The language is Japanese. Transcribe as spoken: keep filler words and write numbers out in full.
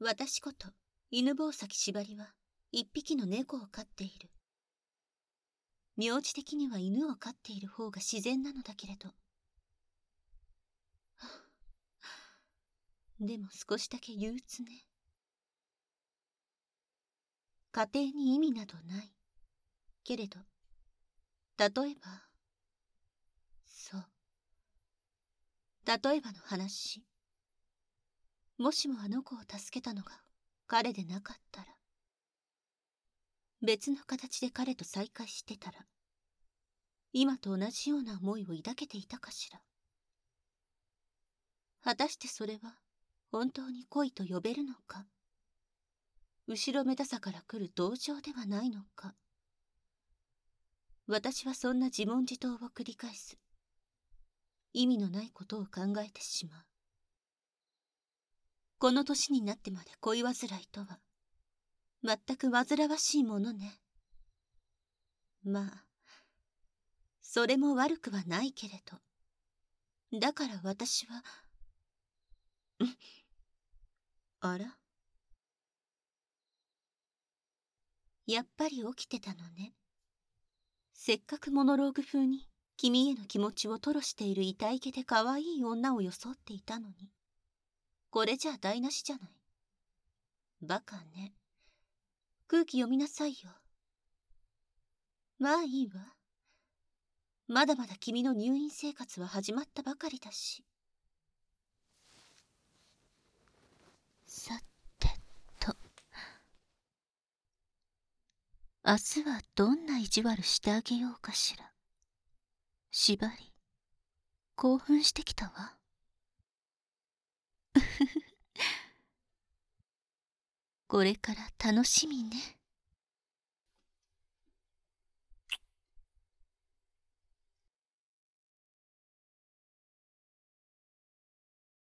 私こと、犬吠埼しばりは、一匹の猫を飼っている。名字的には犬を飼っている方が自然なのだけれど。でも少しだけ憂鬱ね。家庭に意味などない。けれど、例えば、そう。例えばの話。もしもあの子を助けたのが彼でなかったら、別の形で彼と再会してたら、今と同じような思いを抱けていたかしら。果たしてそれは本当に恋と呼べるのか、後ろめたさから来る同情ではないのか。私はそんな自問自答を繰り返す。意味のないことを考えてしまう。この年になってまで恋煩いとは、全く煩わしいものね。まあ、それも悪くはないけれど。だから私は、んあら？やっぱり起きてたのね。せっかくモノローグ風に君への気持ちを吐露している痛いげで可愛い女を装っていたのに。これじゃ台無しじゃない。バカね。空気読みなさいよ。まあいいわ。まだまだ君の入院生活は始まったばかりだし。さてと。明日はどんな意地悪してあげようかしら。しばり、興奮してきたわ。これから楽しみね。